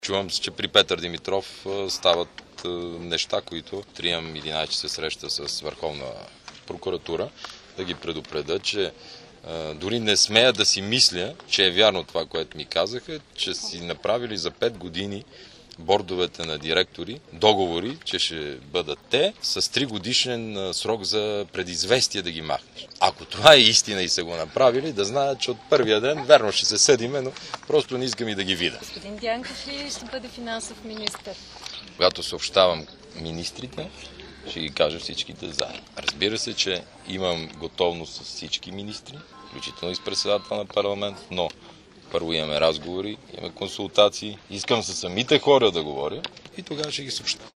Чувам, че при Петър Димитров стават неща, които имам 11 часа среща с Върховна прокуратура, да ги предупредя, че дори не смея да си мисля, че е вярно това, което ми казаха, че си направили за 5 години бордовете на директори договори, че ще бъдат те с 3 годишен срок за предизвестие да ги махнеш. Ако това е истина и са го направили, да знаят, че от първия ден верно ще се съдиме, но просто не искам и да ги видя. Господин Дянков ли ще бъде финансов министър? Когато съобщавам министрите, ще ги кажа всичките заедно. Разбира се, че имам готовност с всички министри, включително и с председател на парламент, но първо имаме разговори, имаме консултации, искам с самите хора да говоря и тогава ще ги съобща.